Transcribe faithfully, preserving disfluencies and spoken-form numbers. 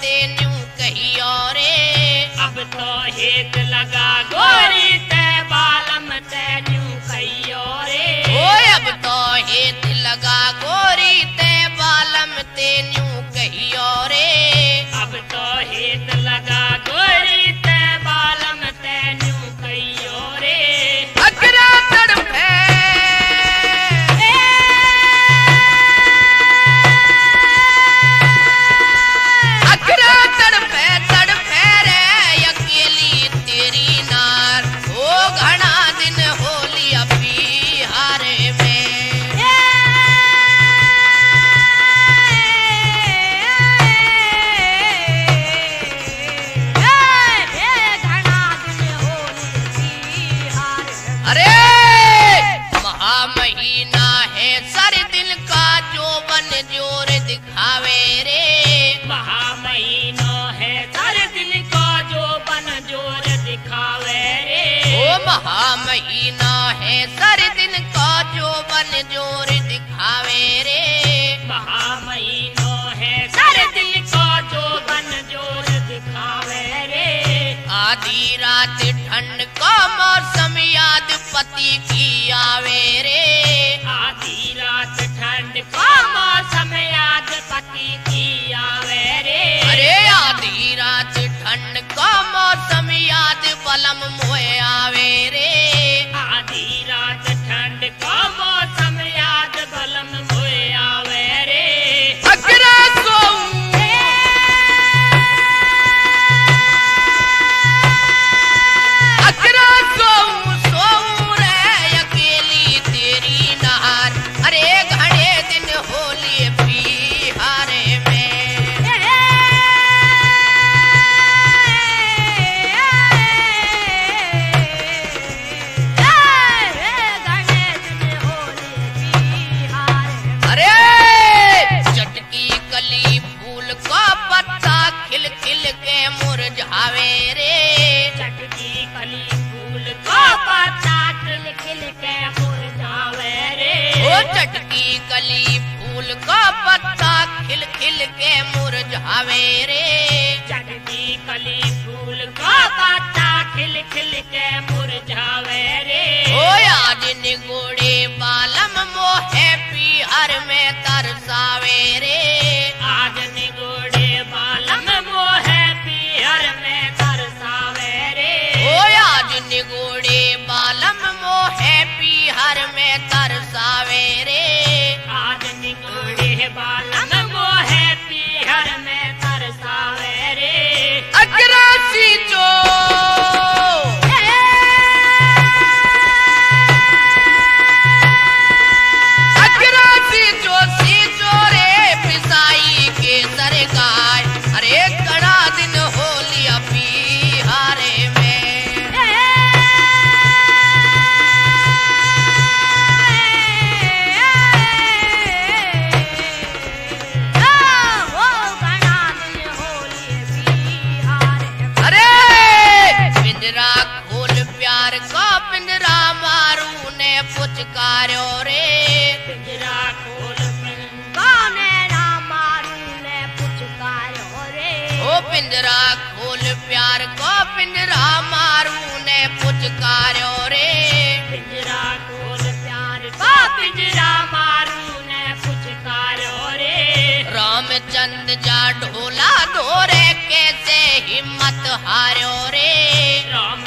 तेन्यू कहियो रे। अब तो हेत लगा गोरी ते बालम तेन्यू कहियो रे। ओ अब तो हेत लगा गोरी ते बालम तेन्यू कहियो रे। अब तो हेत लगा गोरी ते बालम तेन्यू कहियो रे। अकरा तड़फे अकरा तड़फे तड़फे रे अकेली तेरी नार। ओ घना दिन होली बिहार में। अरे महामहीना है सर दिल का जो बन जोर दिखावे रे। महामहीनो है सर दिल को जो बन जोर दिखावे रे। ओ महामहीना है सर दिन का जो बन जोर दिखावे रे। महामहीनो है सर दिल को जो बन जोर दिखावे रे। आधी रात ठंड का मौसम याद पति की आवे रे। आधी रात ठंड का मौसम याद पति की आवे रे। अरे आधी रात ठंड का मौसम याद बलम मोए आवे रे। आधी रात ठंड का मौसम याद बलम मोए आवे रे। अकरा सोऊं अकरा सोऊं सोऊं रे अकेली तेरी नार। अरे घड़े दिन होली बिहार में। अरे चटकी कली फूल का पत्ता खिल खिल के मुरझावे रे। चटकी कली फूल का पत्ता खिल खिल के मुरझावे रे। ओ चटकी कली फूल का पत्ता खिल खिल के मुरझावे रे। चटकी कली फूल का पत्ता खिल खिल के मुरझावे रे। ओ आज निगोड़े बालम मोहे पीहर में तरसावे रे। आज निगोड़े बालम मोहे पीहर में तरसावे रे। ओ आज निगोड़े बालम मोहे पीहर में तरसावे रे। आज निगोड़े बालम मोहे पीहर में तरसावे रे। अकरा सीचो अकरा सीचो सीचो रे पिसाई के सरगाय। अरे घना दिन होली बिहार में। अरे पिंजरा खोल प्यार का पिंजरा मारू ने पुचकारो रे। पिंजरा खोल गाने ना मारू ने पुचकारो रे। ओ पिंजरा खोल प्यार का पिंजरा मारू ने पुचकारो रे। पिंजरा खोल प्यार का पिंजरा मारू ने पुचकारो रे। रामचंद जा ढोला धोरे कैसे हिम्मत हारो रे। राम